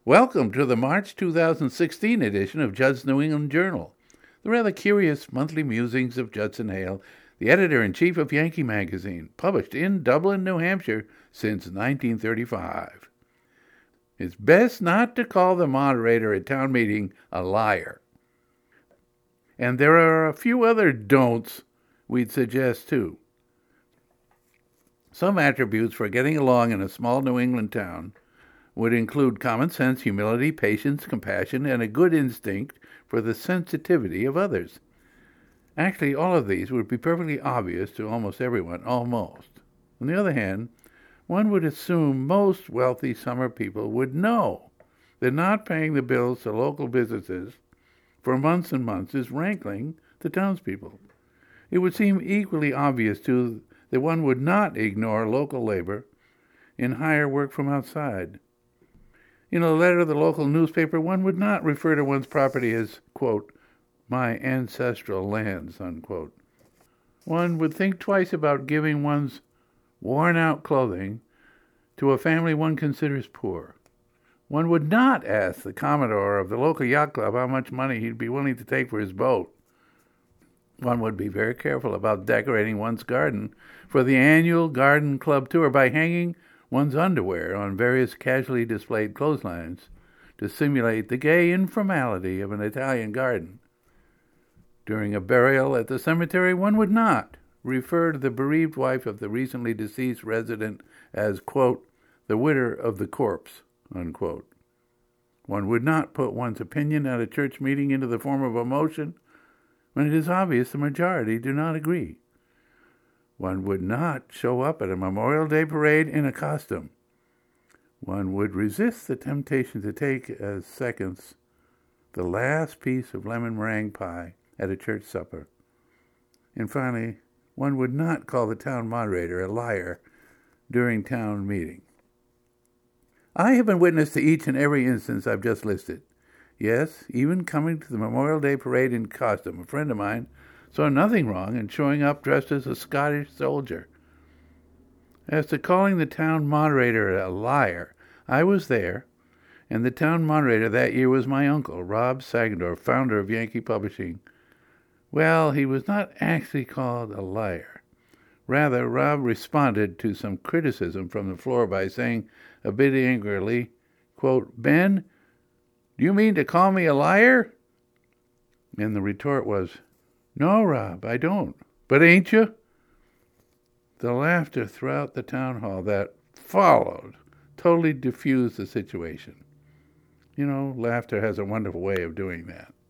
Welcome to the March 2016 edition of Judd's New England Journal, the rather curious monthly musings of Judson Hale, the editor-in-chief of Yankee Magazine, published in Dublin, New Hampshire since 1935. It's best not to call the moderator at town meeting a liar. And there are a few other don'ts we'd suggest too. Some attributes for getting along in a small New England town would include common sense, humility, patience, compassion, and a good instinct for the sensitivity of others. Actually, all of these would be perfectly obvious to almost everyone, almost. On the other hand, one would assume most wealthy summer people would know that not paying the bills to local businesses for months and months is rankling to townspeople. It would seem equally obvious, too, that one would not ignore local labor and hire work from outside. In a letter to the local newspaper, one would not refer to one's property as, quote, my ancestral lands, unquote. One would think twice about giving one's worn-out clothing to a family one considers poor. One would not ask the commodore of the local yacht club how much money he'd be willing to take for his boat. One would be very careful about decorating one's garden for the annual garden club tour by hanging one's underwear on various casually displayed clotheslines to simulate the gay informality of an Italian garden. During a burial at the cemetery, one would not refer to the bereaved wife of the recently deceased resident as, quote, the widow of the corpse, unquote. One would not put one's opinion at a church meeting into the form of a motion when it is obvious the majority do not agree. One would not show up at a Memorial Day parade in a costume. One would resist the temptation to take as seconds the last piece of lemon meringue pie at a church supper. And finally, one would not call the town moderator a liar during town meeting. I have been witness to each and every instance I've just listed. Yes, even coming to the Memorial Day parade in costume, a friend of mine saw nothing wrong in showing up dressed as a Scottish soldier. As to calling the town moderator a liar, I was there, and the town moderator that year was my uncle, Rob Sagendorf, founder of Yankee Publishing. Well, he was not actually called a liar. Rather, Rob responded to some criticism from the floor by saying a bit angrily, quote, Ben, do you mean to call me a liar? And the retort was, no, Rob, I don't. But ain't you? The laughter throughout the town hall that followed totally diffused the situation. You know, laughter has a wonderful way of doing that.